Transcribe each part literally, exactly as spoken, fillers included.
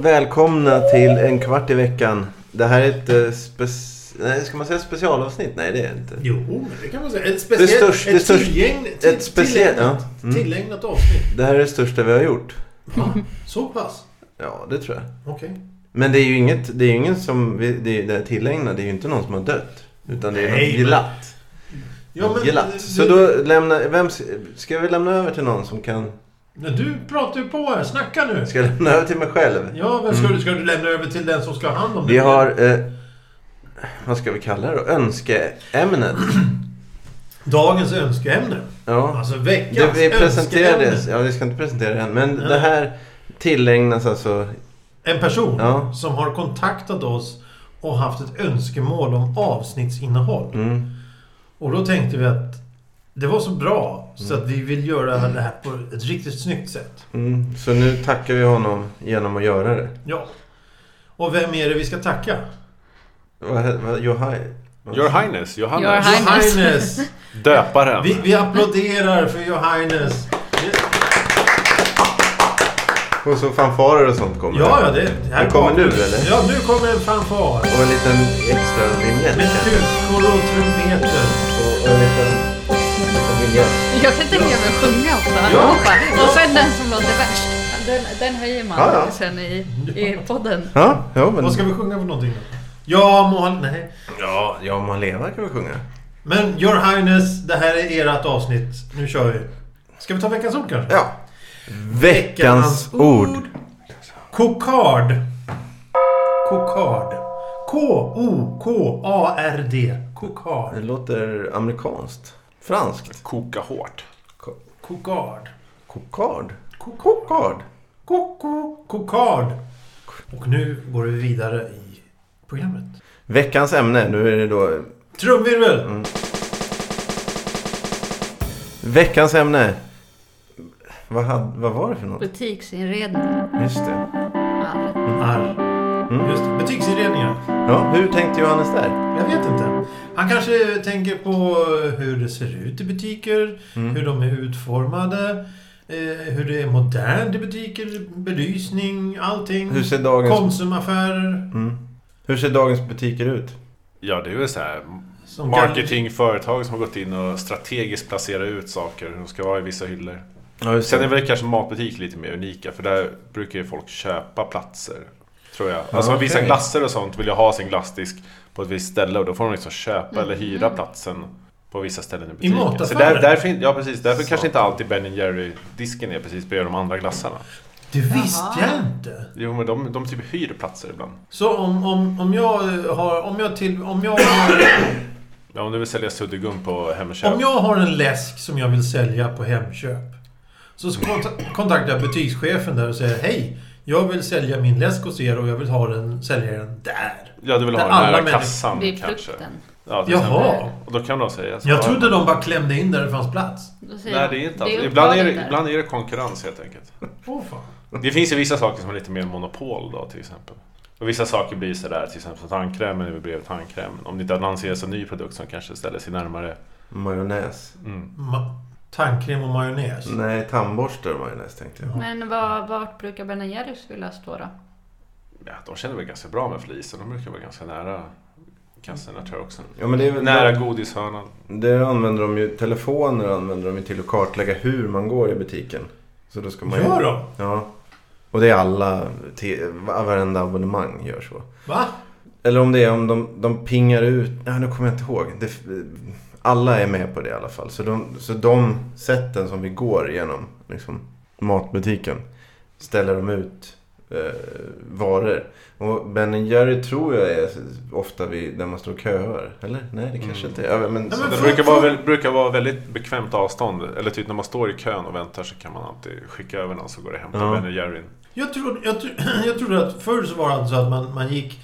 välkomna till en kvart i veckan. Det här är ett uh, spe- nej, ska man säga specialavsnitt? Nej, det är inte. Jo, men det kan man säga. Ett speciellt, det största, ett, största, tillgäng, till, ett speciellt, tillägnat, ja. mm. tillägnat avsnitt. Det här är det största vi har gjort. Va? Så pass? Ja, det tror jag. Okej. Okay. Men det är ju inget, det är ju ingen som, vi, det, det är tillägnat, det är ju inte någon som har dött. Utan det är Nej, något glatt. Ja, men glatt. Det, Så då lämna, vem, ska vi lämna över till någon som kan... Du pratar ju på här, snacka nu. Ska jag lämna över till mig själv? Ja, men ska, mm. du, ska du lämna över till den som ska ha hand om det? Vi har, eh, vad ska vi kalla det då? Önskeämnet. Dagens önskeämne. Ja. Alltså veckans det vi presenterades, önskeämne. ja, vi ska inte presentera det än. Men Nej. det här tillägnas alltså... En person ja. som har kontaktat oss och haft ett önskemål om avsnittsinnehåll. Mm. Och då tänkte vi att det var så bra så mm. att vi vill göra det här på ett riktigt snyggt sätt. Mm. Så nu tackar vi honom genom att göra det. Ja. Och vem är det vi ska tacka? Vad, vad, Johai, vad? Your Highness, Johannes. Your Highness. Johannes. Döparen. Vi, vi applåderar för Johannes. Och så fanfarer och sånt kommer. Ja, ja, det, det här det kommer nu, eller? Ja, nu kommer en fanfar. Och en liten extra vignett. Med kukor och trumpeter. Och en liten, liten vignett. Jag kan tänka mig att sjunga också. Ja. Och sen den som låter värst. Den, den höjer man ja, ja. sen i, i podden. Ja, ja, men... Vad ska vi sjunga för någonting då? Ja, må han... Nej. Ja, ja, man lever kan vi sjunga. Men Your Highness, det här är ert avsnitt. Nu kör vi. Ska vi ta veckans ord kanske? Ja. Veckans ord. Kokard. Kokard. K O K A R D. Kokard. Det låter amerikanskt. Franskt. Koka hårt. Kokard. Kokard. Kokard. Koko. Kokard. Och nu går vi vidare i programmet. Veckans ämne, nu är det då... Trumvirvel. Mm. Veckans ämne. Vad, hade, vad var det för något? Butiksinredning. Just det. Arr. Mm. Arr. Mm. Just det. Butiksinredningar. Ja, hur tänkte Johannes där? Jag vet inte. Han kanske tänker på hur det ser ut i butiker. Mm. Hur de är utformade. Eh, hur det är modernt i butiker. Belysning, allting. Hur ser dagens... Konsumaffärer. Mm. Hur ser dagens butiker ut? Ja, det är väl så här Som marketingföretag som har gått in och strategiskt placerat ut saker som ska vara i vissa hyllor. Ja, Sen är väl kanske matbutik lite mer unika, för där brukar ju folk köpa platser, tror jag. Alltså ja, vissa okay. glasser och sånt vill ju ha sin glassdisk på ett visst ställe, och då får de liksom köpa Mm. eller hyra platsen på vissa ställen i butiken. I mataffärer? Så där, därför, ja, precis. Därför Så. kanske inte alltid Ben and Jerry-disken är precis bredvid de andra glassarna. Det visste Jaha. jag inte. Jo, men de, de typ hyr platser ibland. Så om, om, om jag har... Om jag till... Om jag har... Ja, om du vill sälja suddgum på Hemköp. Om jag har en läsk som jag vill sälja på Hemköp, så kont- kontaktar jag butikschefen där och säger: hej, jag vill sälja min läsk hos er och jag vill ha den, sälja den där. Ja, du vill ha Där den alla nära människor- kassan Vid kanske. frukten. Ja, till Jaha. exempel. Och då kan de säga så. Jag trodde de bara klämde in där det fanns plats. Då säger Nej, de, det är inte det alls. Ibland är det, uppdraget där. ibland är det konkurrens helt enkelt. Åh fan. Det finns ju vissa saker som är lite mer monopol då, till exempel. Och vissa saker blir så där, till exempel tandkrämen är bredvid tandkrämen. Om det inte annonseras en ny produkt som kanske ställer sig närmare. Majonnäs. Mm. Ma- tandkräm och majonnäs. Nej, tandborstar och majonnäs tänkte jag. Men var, vart brukar Ben and Jerrys vilja stå då? Ja, de känner väl ganska bra med flisen. De brukar vara ganska nära kassorna, tror jag också. Ja, men det är väl Nära godishörnan. Det använder de ju, telefoner använder de ju till att kartlägga hur man går i butiken. Så då ska man ju... Gör de? Ja. Och det är alla, te, varenda abonnemang gör så. Va? Eller om det är om de, de pingar ut, ja, nu kommer jag inte ihåg. Det, alla är med på det i alla fall. Så de, så de sätten som vi går igenom liksom, matbutiken ställer de ut eh, varor. Och Ben and Jerry tror jag är ofta vid, där man står och köar. Eller? Nej, det kanske Mm. inte är. Ja, men, Ja, så, men Det för- brukar för- vara, väl- brukar vara väldigt bekvämt avstånd. Eller typ när man står i kön och väntar så kan man alltid skicka över någon så går det hem till Ja. Ben and Jerry. Jag trodde, jag, tro, jag trodde att förr så var det alltså att man, man gick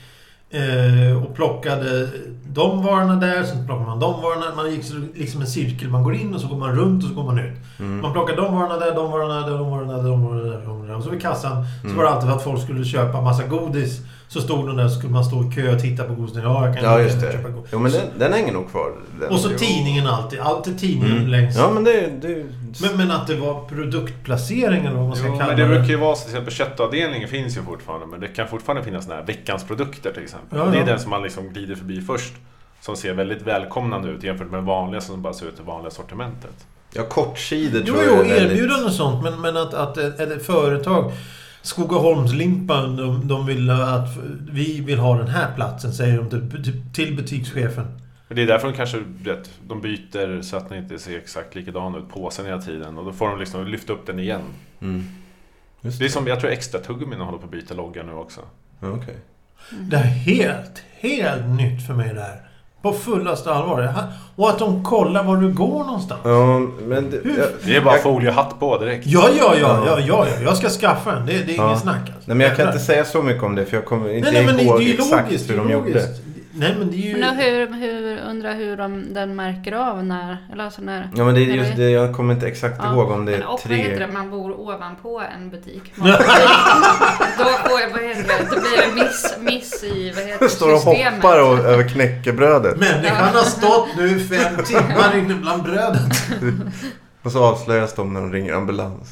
eh, och plockade de varorna där, sen plockade man de varorna. Man gick så, liksom en cirkel, man går in och så går man runt och så går man ut. mm. Man plockar de varorna där, de varorna där, de varorna där, de varorna där, de varorna där. Och så vid kassan så Mm. var det alltid för att folk skulle köpa massa godis. Så stod de där, så skulle man stå i kö och titta på godisen. Ja, jag kan Ja, inte just det. köpa godis. Jo, men den, den hänger nog kvar. Den, Och så jo. tidningen alltid. Alltid tidningen Mm. längst. Ja, men det... det Men, men att det var produktplacering eller vad man ska Jo, kalla men det det. brukar ju vara så, till exempel köttavdelningen finns ju fortfarande, men det kan fortfarande finnas såna här veckans produkter till exempel. Ja, Det är ja. den som man liksom glider förbi först, som ser väldigt välkomnande ut jämfört med vanliga som bara ser ut i vanliga sortimentet. Ja, kortsidor Jo, tror jo, jag är väldigt... erbjudande och sånt. Men, men att, att ett, ett företag, Skogaholmslimpan, de, de vill att vi vill ha den här platsen, säger de till, till butikschefen. Men det är därför de kanske vet, de byter så att den inte ser exakt likadan ut på sig hela tiden. Och då får de liksom lyfta upp den igen. Mm. Just Det är som, jag tror extra tuggummin håller på att byta logga nu också. Ja, okej. Det är helt, helt nytt för mig där. På fullaste allvar. Och att de kollar var du går någonstans. Ja, men... Det, Hur? jag, Det är bara jag, foliehatt på direkt. Ja, ja, ja, ja, ja, ja. Jag ska skaffa en. Det, det är Ja. ingen snack. Alltså. Nej, men jag kan inte säga så mycket om det, för jag kommer inte nej, nej, men ihåg det är ju exakt logiskt, hur det är de logiskt. gjorde. Nej, men det är ju... Men hur, hur, undrar hur de, den märker av när, eller alltså när... Ja, men det är när just det, jag kommer inte exakt Ja, ihåg om det men är och vad heter tre... det, man bor ovanpå en butik. Man, då får, vad heter det, det blir en miss, miss i, vad heter Jag står och systemet. hoppar och, över knäckebrödet. Människan har stått nu fem timmar inne bland brödet. Och så avslöjas de när de ringer ambulans.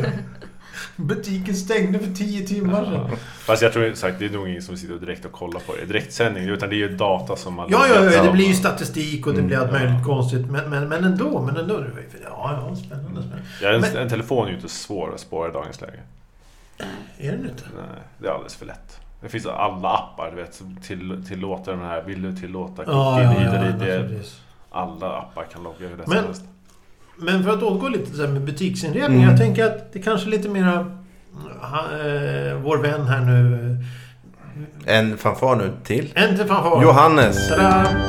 Butiken stängde för tio timmar sedan. Fast jag tror sagt, det är nog ingen som sitter direkt och kollar på det. Direktsändning, utan det är ju data som man... Ja, ja, ja, det som- blir ju statistik och det blir allt Mm. möjligt konstigt. Men, men, men ändå, men ändå. Ja, ja, spännande, spännande. Ja, en, Men- en telefon är ju inte svår att spåra i dagens läge. Är det inte? Nej, det är alldeles för lätt. Det finns alla appar, du vet, till, tillåter den här, vill du tillåta Ja, cookie, ja, hit ja, och dit. Det- naturligtvis. Alla appar kan logga hur det Men- som helst. Men för att återgå lite så här med butiksinredning. Mm. Jag tänker att det kanske är lite mera... Ha, eh, vår vän här nu... En fanfar nu till. En till fanfar. Johannes. Tada!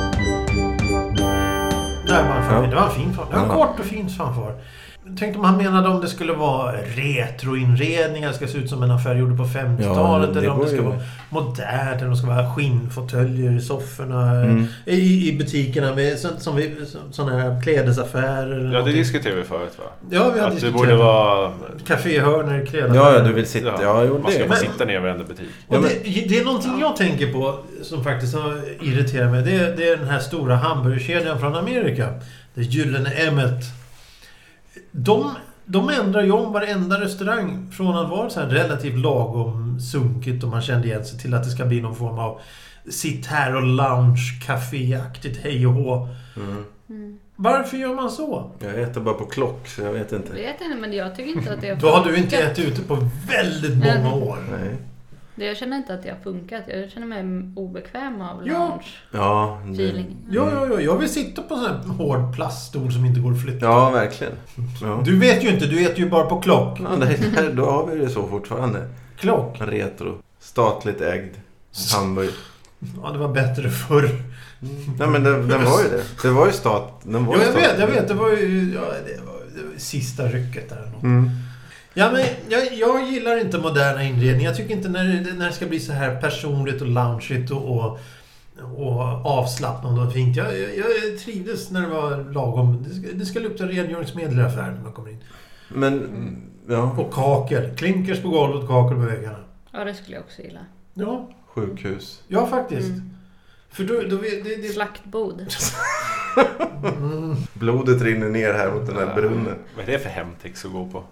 Där var en fan. Ja. Det var en fin fanfar. Det var en Ja. kort och fin fanfar. Jag tänkte om han menade om det skulle vara retroinredningar, ska se ut som en affär gjorde på femtiotalet, Ja, det eller om det går ska ju. vara modernt, eller om det ska vara skinnfåtöljer i sofforna Mm. i, i butikerna med så, som vi, sådana här klädesaffärer eller Ja, det någonting. diskuterade vi förut, va? Ja, vi har Att det diskuterat borde vara... kaféhörnor, klädaffärer. Ja, ja, du vill sitta. Ja, jo, man ska det. få Men- sitta ner i varenda butik. Och Ja, men- det, det är någonting jag tänker på som faktiskt har irriterat mig. Det är, det är den här stora hamburgerkedjan från Amerika. Det Gyllene Emmet. De, de ändrar ju om varenda restaurang från att vara så här relativt lagom sunkigt och man kände igen sig till att det ska bli någon form av sitt här och lounge, kaféaktigt, hej och hå. Mm. Mm. Varför gör man så? Jag äter bara på klock, så jag vet inte. Jag vet inte, men jag tycker inte att det har Då har du inte funkat. ätit ute på väldigt många Nej. år. Nej. Det- Jag känner inte att det har funkat. Jag känner mig obekväm av Ja. lounge Ja, det- feeling. Ja, ja, ja. Jag vill sitta på en sån här hård plaststol som inte går att flytta. Ja, verkligen. Ja. Du vet ju inte, du äter ju bara på klock. Ja, det här, då har vi det så fortfarande. Klock. Retro. Statligt ägd hamburgare. Ja, det var bättre förr. Nej, men den, den var ju det. Det var ju stat. Den var Ja, ju jag vet, statlig. jag vet. Det var ju ja, det var, det var sista rycket där. eller något. Mm. Ja, men jag, jag gillar inte moderna inredningar. Jag tycker inte när det, när det ska bli så här personligt och loungeigt och, och, och avslappnande och fint. Jag, jag, jag trivdes när det var lagom. Det ska, det ska lukta rengöringsmedel i affären när man kommer in. Men, ja. Och kakel. Klinkers på golvet och kakel på väggarna. Ja, det skulle jag också gilla. Ja, Sjukhus. ja faktiskt. Mm. För då, då det, det, Slaktbod. mm. Blodet rinner ner här mot den här brunnen. Vad är det för hemtex att gå på?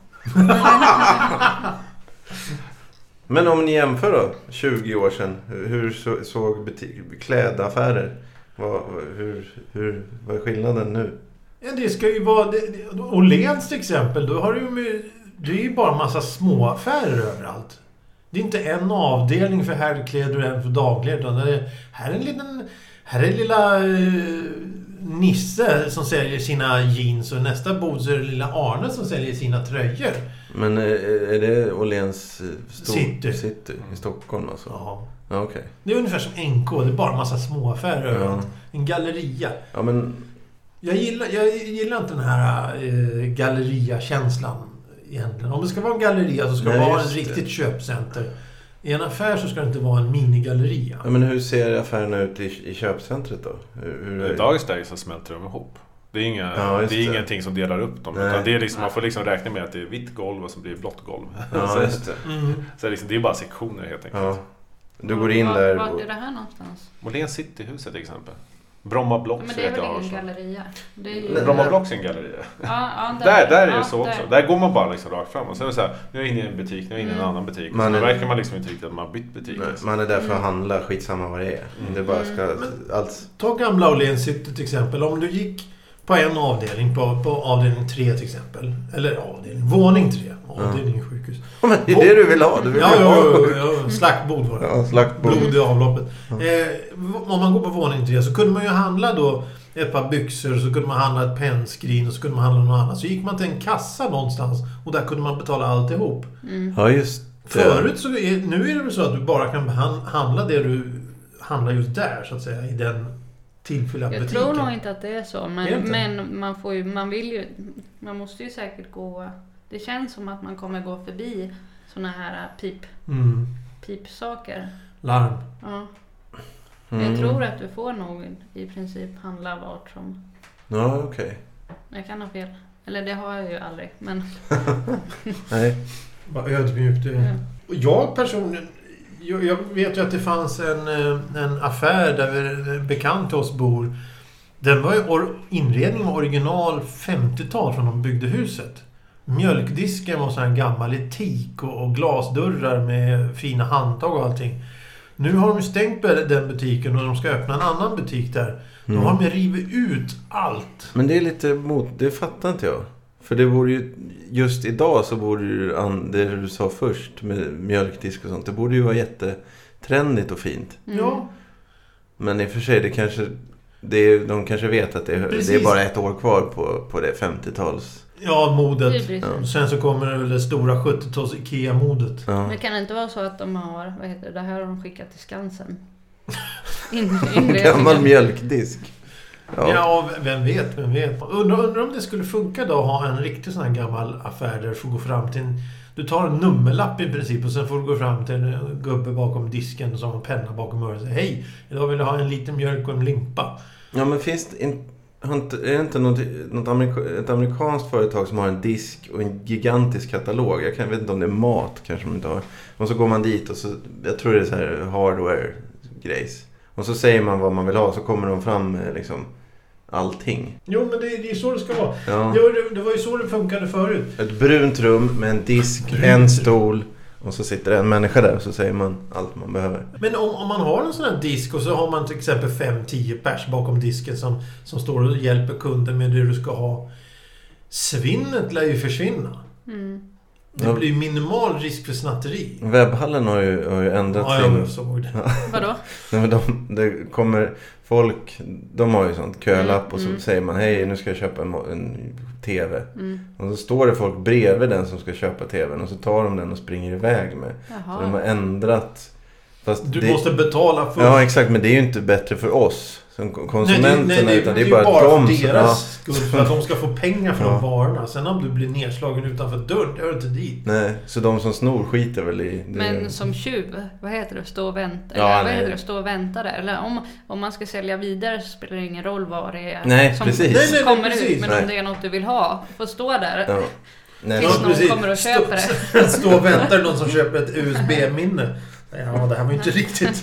Men om ni jämför då, tjugo år sedan. Hur så, såg butik, klädaffärer? Vad, hur, hur, vad är skillnaden nu? Ja, det ska ju vara... Det, det, Åhléns till exempel, då har du ju... med- Det är ju bara en massa små affärer överallt. Det är inte en avdelning för herrkläder och en för dagkläder. Utan det är, här är en liten... Här är lilla eh, Nisse som säljer sina jeans. Och nästa bod så är det lilla Arne som säljer sina tröjor. Men är, är det Åhléns eh, stor, City. City i Stockholm alltså? Ja. Ja, okej. Det är ungefär som N K. Det är bara en massa små affärer Ja. överallt. En galleria. Ja, men... Jag gillar, jag gillar inte den här eh, galleria-känslan egentligen. Om det ska vara en galleria så ska Nej, det vara ett just det. riktigt köpcenter. I en affär så ska det inte vara en minigalleria. Ja, men hur ser affärerna ut i, i köpcentret då? Hur, hur är I dagens läge så smälter de ihop. Det är, inga, Ja, just det är det. ingenting som delar upp dem. Nej. Utan det är liksom, man får liksom räkna med att det är vitt golv och så blir det blått golv. Ja, så just det. Mm. så det är, liksom, det är bara sektioner helt enkelt. Ja. Du går in vart, där... Vart och- är det här någonstans? Åhléns Cityhuset till exempel. Bromma Blocks Men det är vet jag väl har ingen så. galleria? Det är ju... Nej, Bromma Blocks är en galleria. Ja, ja, Där, där är det ja, så också. där. Där går man bara liksom rakt fram. Och så är det så här, nu är jag inne i en butik, nu är jag inne i en Mm. annan butik. Och Man så är- märker man liksom inte riktigt att man har bytt butik. Nej, liksom. man är där för att Mm. handla, skitsamma vad det är. Mm. Det bara ska... Men- Allt... Ta gamla Åhléns City till exempel. Om du gick på en avdelning, på, på avdelning tre till exempel. Eller avdelning, våning tre. Avdelning sjukhus. Men det är det du vill ha. Du vill Ja, ha... ja, ja, ja. Slaktbord var det. Ja, slaktbord. Blod i avloppet. Eh, om man går på våning tre så kunde man ju handla då ett par byxor, så kunde man handla ett pennskrin och så kunde man handla något annat. Så gick man till en kassa någonstans och där kunde man betala alltihop. Mm. Ja, just det. Förut så är, nu är det väl så att du bara kan han- handla det du handlar just där så att säga, i den tillfälliga Jag butiken. tror nog inte att det är så. Är det Men, inte? men man får ju, man vill ju, man måste ju säkert gå, det känns som att man kommer gå förbi såna här pip, Mm. pipsaker. Larm. Ja. Mm. Jag tror att du får nog i princip handla vart som, Ja, okej. jag kan ha fel. Eller det har jag ju aldrig, men Nej. Vad ödmjukt det är. ja. Och jag personligen, jag, jag vet ju att det fanns en, eh, en affär där vi, bekant till oss bor. Den var ju or, inredningen var original femtiotal från de byggde huset. Mjölkdisken var så här gammal i teak och, och glasdörrar med fina handtag och allting. Nu har de ju stängt den butiken och de ska öppna en annan butik där. Då Mm. har de rivit ut allt. Men det är lite mot... Det fattar inte jag. För det borde ju... Just idag så borde ju... an- Det du sa först med mjölkdisk och sånt. Det borde ju vara jättetrendigt och fint. Mm. Ja, Men i och för sig, det kanske... Det är, de kanske vet att det är, det är Precis. bara ett år kvar på, på det femtiotals. ja modet. Hybris. Och sen så kommer det väl det stora sjuttio-tals Ikea-modet. Ja. Men kan det inte vara så att de har, vad heter det, det här har de skickat till Skansen? In, inredningen. Gammal mjölkdisk. Ja. Ja. vem vet, vem vet. Undrar, undrar om det skulle funka då att ha en riktig sån här gammal affär där du får gå fram till en... Du tar en nummerlapp i princip och sen får du gå fram till en gubbe bakom disken som har en penna bakom örat och säga hej, idag vill jag ha en liten mjölk och en limpa. Ja, men finns det in, har inte, är det inte något, något amerika, ett amerikanskt företag som har en disk och en gigantisk katalog? Jag kan, vet inte om det är mat kanske de inte har. Och så går man dit och så, jag tror det är så här hardware-grejs. Och så säger man vad man vill ha så kommer de fram med liksom allting. Jo, men det, det är så det ska vara. Ja. Det, var, det var ju så det funkade förut. Ett brunt rum med en disk, Brunt. en stol och så sitter det en människa där och så säger man allt man behöver. Men om, om man har en sån här disk och så har man till exempel fem tio pers bakom disken som, som står och hjälper kunden med det du ska ha. Svinnet lär ju försvinna. Mm. Det Ja. blir minimal risk för snatteri. Webbhallen har ju, har ju ändrat Ja, sin... jag såg det. Vadå? Nej, men de, det kommer folk, de har ju sånt kölapp Mm, och så mm. säger man hej nu ska jag köpa en, en tv. Mm. Och så står det folk bredvid den som ska köpa tvn och så tar de den och springer iväg med. Så de har Jaha. ändrat. Fast Du det, måste betala först. Ja exakt, men det är ju inte bättre för oss som konsumenterna nej, nej, nej, utan det är ju bara, bara de för som- deras skull. För att de ska få pengar för Ja. de varorna. Sen om du blir nedslagen utanför dörren, det hör inte dit. Nej, så de som snor skiter väl i det. Men som tjuv, vad heter det? Stå och vänta. Ja, Eller vad nej. heter det? Stå och vänta där. Eller om, om man ska sälja vidare så spelar det ingen roll vad det är Nej, som precis. Nej, nej, kommer precis. ut. Men Nej. om det är något du vill ha, får stå där. Ja. Nej, Tills så- någon kommer och köper det. Stå och väntar någon som köper ett U S B-minne. Ja, det här var ju inte riktigt.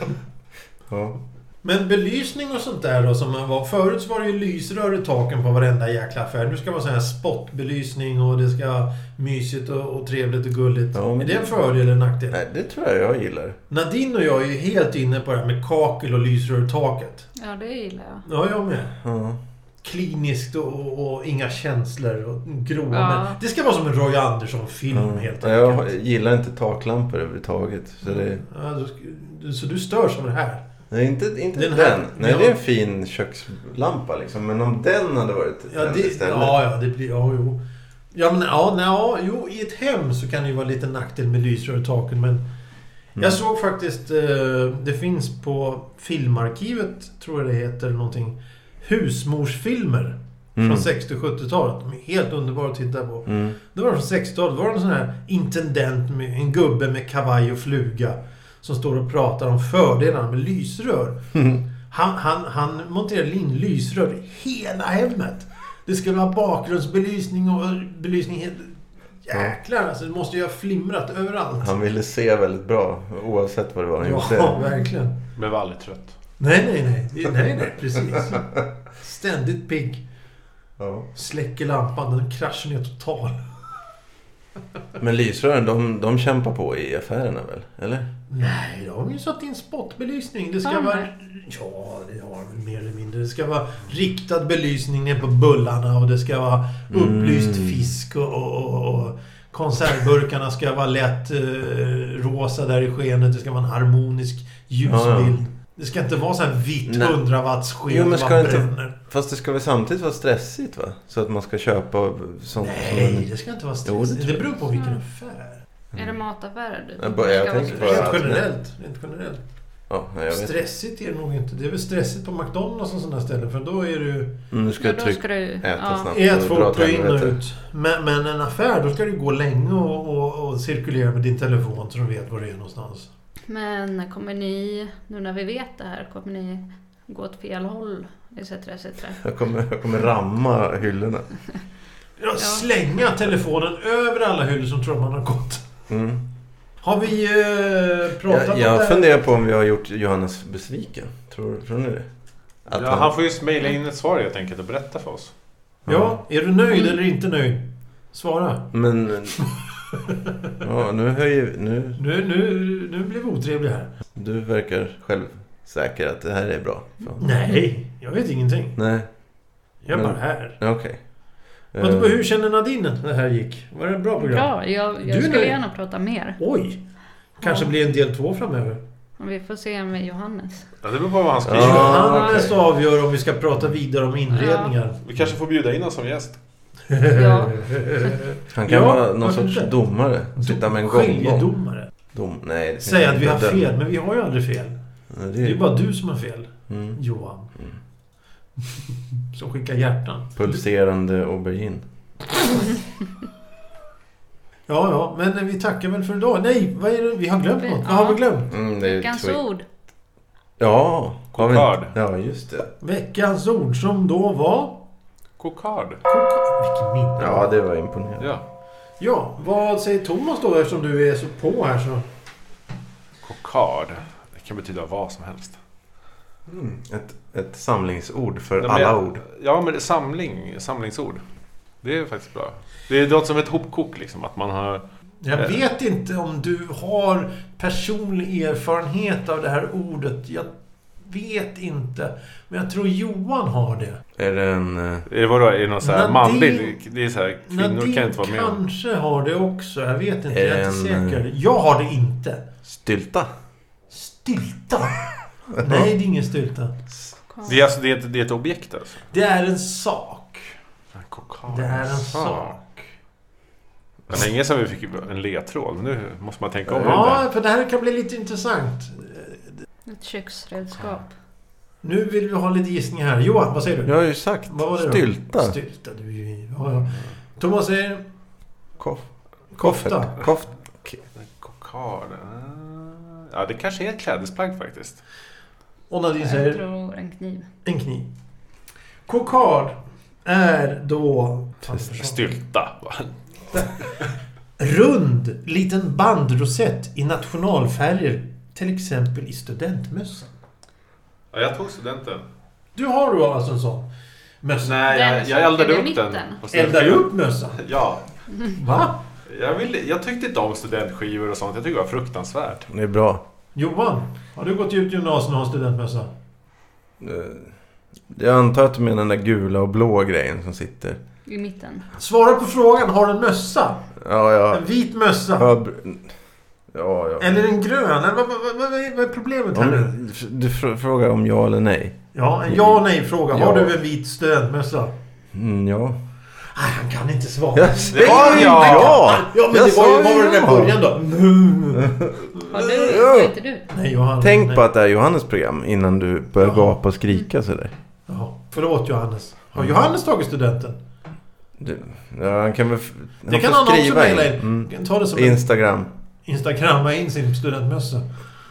ja. Men belysning och sånt där då som man var. Förut så var det ju lysrör i taken på varenda jäkla affär. Nu ska det vara sån här spotbelysning och det ska vara mysigt och, och trevligt och gulligt. Ja, men- Är det en fördel eller en nackdel? Nej, det tror jag jag gillar. Nadine och jag är ju helt inne på det här med kakel och lysrör i taket. Ja, det gillar jag. Ja, jag med. Ja. Kliniskt och, och, och inga känslor och grova. Ja. Men det ska vara som en Roy Andersson-film Ja. helt Jag enkelt. gillar inte taklampor överhuvudtaget. Så, det, Ja, då ska- du, så du störs av det här? nej, inte, inte Den den. här- Nej, ja. det är en fin kökslampa liksom. Men om den hade varit Ja, den det, istället. ja, ja, det blir... Ja, jo. Ja, men ja, nej, ja, jo, i ett hem så kan det ju vara lite nackdel med lysrör i taken, men Mm. jag såg faktiskt, eh, det finns på filmarkivet, tror jag det heter, någonting, husmorsfilmer Mm. från sextio- och sjuttiotalet. De är helt underbara att titta på. Mm. Det var från sextiotalet, det var en sån här intendent med en gubbe med kavaj och fluga som står och pratar om fördelarna med lysrör. Han, han, han monterade in lysrör i hela hemmet. Det skulle vara bakgrundsbelysning och belysning. Jäklar, alltså det måste ju ha flimrat överallt. Han ville se väldigt bra, oavsett vad det var han Ja, gjorde. verkligen. Blev aldrig trött. Nej, nej, nej. Det- Nej, nej, precis. Ständigt pigg. Ja. Släcker lampan, den kraschen är total. Men lysrören, de, de kämpar på i affärerna väl? Eller? Nej, de har ju satt in spotbelysning. Det ska Ja, vara... nej. Ja, det har de mer eller mindre. Det ska vara riktad belysning ner på bullarna och det ska vara upplyst Mm. fisk och, och, och, och konservburkarna ska vara lätt eh, rosa där i skenet. Det ska vara en harmonisk ljusbild. Ja, ja. Det ska inte vara så här vitt Nej. hundra watts sken Jo, men som ska man det inte- bränner. Fast det ska väl samtidigt vara stressigt, va? Så att man ska köpa sånt Nej, det ska inte vara Jo, det stressigt. tror Det beror på vilken Mm. affär. Är det mataffärer du? Jag bara- jag ska vara tänker så- bara- Rent generellt. Rent generellt. Ja, nej, jag vet. Stressigt är det nog inte. Det är väl stressigt på McDonalds och sådana ställen. För då är du... Mm, nu ska Ja, jag då trycka, ska du... äta Ja. snabbt Ät och dra fort åt och in och helvete. ut. Men, men en affär, då ska du gå länge och, och, och cirkulera med din telefon så de vet var du är någonstans. Men kommer ni, nu när vi vet det här, kommer ni gå åt fel håll? Etc, et cetera. Jag kommer, jag kommer ramma hyllorna. Ja, slänga telefonen över alla hyllor som tror man har gått. Mm. Har vi eh, pratat Jag, om det jag här? funderar på om vi har gjort Johannes besviken. Tror, tror ni det? Att Ja, han får ju mejla in ett svar helt enkelt och berätta för oss. Ja, är du nöjd eller inte nöjd? Svara. Men... Ja, nu höjer vi... Nu, Nu, nu, nu blir vi otrevliga här. du verkar själv säker att det här är bra. Ja. Nej, jag vet ingenting. Nej, Jag är Men- bara här. ja, okej. Men Eh, hur känner Nadine att det här gick? Var det ett bra program? Bra, jag, Du är jag skulle nöjd? gärna prata mer. Oj! Kanske Ja. blir en del två framöver. Och vi får se med Johannes. Ja, det beror på vad han skriver. Ja. Johannes okej. avgör om vi ska prata vidare om inredningar. Vi kanske får bjuda in honom som gäst. Ja. Han kan Ja, vara någon varför sorts inte? domare. Sitta med en gångbång. Skiljedomare. Dom, nej, det finns Säg att vi inte har döm- fel, men vi har ju aldrig fel. Nej, Det är ju bara du som har fel, mm. Johan. Mm. Som skickar hjärtan. Pulserande aubergine. Ja, ja, men vi tackar väl för idag. Nej, vad är det? Vi har glömt något. Vad har vi glömt? Mm, det är Veckans tweet. ord. Ja, har vi Kokard. inte- Ja, just det. Veckans ord som då var... Kokard. Koka... Vilken minne. Ja, det var imponerande. Ja. Ja, vad säger Thomas då eftersom du är så på här så... Kokard. Det kan betyda vad som helst. Mm. Ett, ett samlingsord för Nej, men alla jag- ord. Ja, men det är samling, samlingsord. Det är faktiskt bra. Det låter som ett hopkok liksom. Att man har... Jag Eh. vet inte om du har personlig erfarenhet av det här ordet. Jag vet inte. Men jag tror Johan har det. Är det en... eh, Är det, vadå, är det någon så här Nadine- manlig? Det är så här, kvinnor Nadine kan inte vara med om. kanske har det också. Jag vet inte. Är Jag är inte en- säker. Jag har det inte. Stylta? Stylta? Nej, det är ingen stylta. Det är, alltså, det, är ett, det är ett objekt alltså. Det är en sak. Kokard. Det är en Ah. sak. Men länge sedan vi fick en ledtråd. Nu måste man tänka om. Ja, för det här kan bli lite intressant. Ett köksredskap. Nu vill vi ha lite gissning här. Johan, vad säger du? Jag har ju sagt Vad var det då? stylta. Stylta, du är ju... Ja, ja. Thomas säger... Koff. Kofta. Koft. Kokard. ah. Ja, det kanske är ett klädesplagg faktiskt. Och Nadine Jag säger tror en kniv. en kniv. Kokard är då... Stylta. Rund liten bandrosett i nationalfärger. Till exempel i studentmössan. Ja, jag tog studenten. Du har då alltså en sån mössa? Nej, Den jag, som jag eldade är i upp den. mitten. på studenten. Eldar du upp mössan? Ja. Va? Jag, ville, jag tyckte inte om studentskivor och sånt. Jag tycker det var fruktansvärt. Det är bra. Johan, har du gått ut gymnasiet och har en studentmössa? Eh, Jag antar att du menar den där gula och blå grejen som sitter. I mitten. Svara på frågan, har du en mössa? Ja, ja. En vit mössa? Ja, br- ja. ja. Eller en grön? Eller vad, vad, vad, vad är- vad är problemet här nu? Om, du fr- frågar om ja eller nej. Ja, en ja och nej fråga. Har Ja. du en vit studentmössa? Mm, ja. Nej, han kan inte svara. Jag Det var säger ja. ja! Ja, men Jag det var ju sa vad var den där ja. början då? Har du? Ja. Har inte du? Nej, Johannes. Tänk nej. på att det är Johannes program innan du börjar Ja. gapa och skrika sådär. Ja, förlåt Johannes. Har Johannes tagit studenten? Du, ja, han kan väl... f- Det kan får han också skriva mejla in. Mm. Kan ta det som en Instagram. Instagramma in sin studentmössa.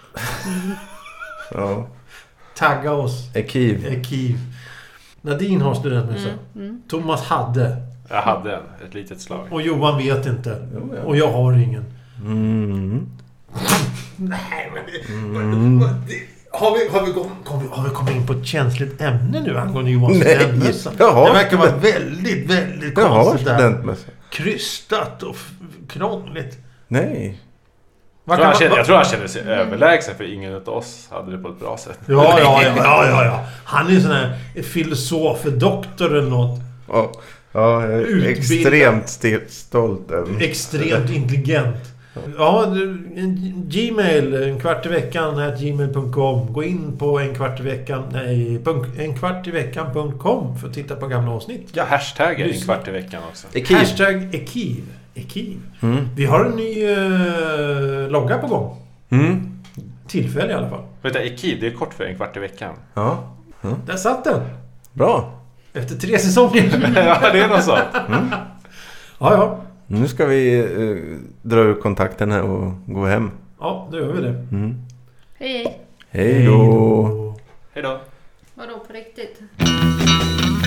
Ja. Tagga oss. Ekiv. Ekiv. Nadine har studentmössa. Mm. Mm. Thomas hade. Jag hade en, ett litet slag. Och Johan vet inte. Jo, ja. Och jag har ingen. Mm. Nej, men det... Mm. Har vi, har, vi kom, kom, har vi kommit in på ett känsligt ämne nu angående Johans Nej, studentmässa? jag har Det verkar vara student- väldigt, väldigt Jag har konstigt där. studentmässa. Krystat och f- krångligt. Nej. Vad Jag tror, han kan kände, man- jag tror han kände sig överlägsen för ingen av oss hade det på ett bra sätt. Ja, ja, ja, ja, ja, ja. Han är ju sån här filosof, doktor eller något. Ja, ja jag är Utbildad. extremt st- stolt över. Extremt intelligent. Ja, du, en Gmail, en kvart i veckan, at gmail punkt com. Gå in på en kvart i veckan, nej, en kvart i veckan punkt com för att titta på gamla avsnitt. Ja, hashtaggar en Lyssna. kvart i veckan också. Ekiv. Hashtag Ekiv. Ekiv. Mm. Vi har en ny uh, logga på gång. Mm. Tillfälle i alla fall. Vet du, Ekiv, det är kort för en kvart i veckan. Ja. Där satt den. Bra. Efter tre säsonger. Ja, det är något sånt. Ja, ja. Nu ska vi eh, dra ur kontakten här och gå hem. Ja, då gör vi det. Mm. Hej. Hej då. Hej då. Vadå på riktigt?